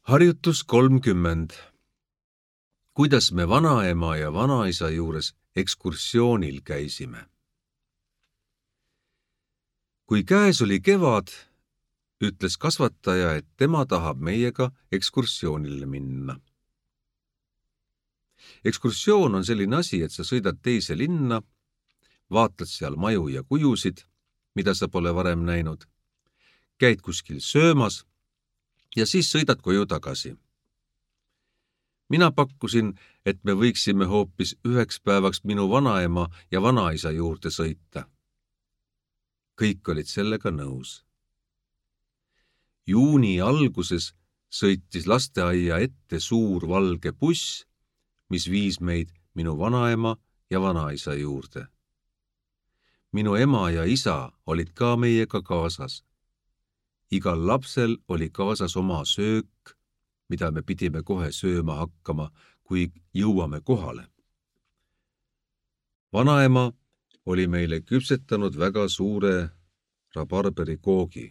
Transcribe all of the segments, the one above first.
Harjutus 30. Kuidas me vanaema ja vanaisa juures ekskursioonil käisime? Kui käes oli kevad, ütles kasvataja, et tema tahab meiega ekskursioonile minna. Ekskursioon on selline asi, et sa sõidad teise linna, vaatad seal maju ja kujusid, mida sa pole varem näinud, käid kuskil söömas ja siis sõidad koju tagasi. Mina pakkusin, et me võiksime hoopis 1 päevaks minu vanaema ja vanaisa juurde sõita. Kõik olid sellega nõus. Juuni alguses sõitis lasteaia ette suur valge buss, mis viis meid minu vanaema ja vanaisa juurde. Minu ema ja isa olid ka meiega kaasas. Igal lapsel oli kaasas oma söök, mida me pidime kohe sööma hakkama, kui jõuame kohale. Vanaema oli meile küpsetanud väga suure rabarberikoogi.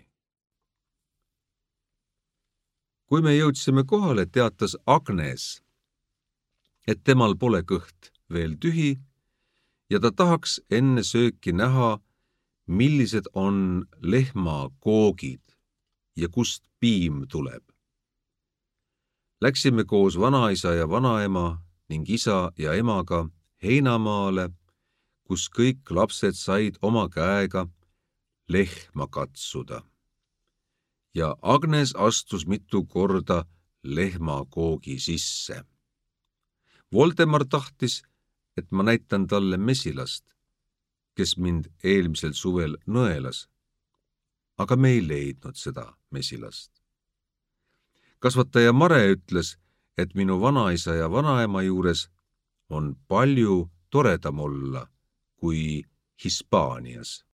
Kui me jõudsime kohale, teatas Agnes, et temal pole kõht veel tühi ja ta tahaks enne sööki näha, millised on lehmakoogid ja kust piim tuleb. Läksime koos vanaisa ja vanaema ning isa ja emaga heinamaale, kus kõik lapsed said oma käega lehma katsuda. Ja Agnes astus mitu korda lehmakoogi sisse. Voldemar tahtis, et ma näitan talle mesilast, kes mind eelmisel suvel nõelas, aga me ei leidnud seda mesilast. Kasvataja Mare ütles, et minu vanaisa ja vanaema juures on palju toredam olla kui Hispaanias.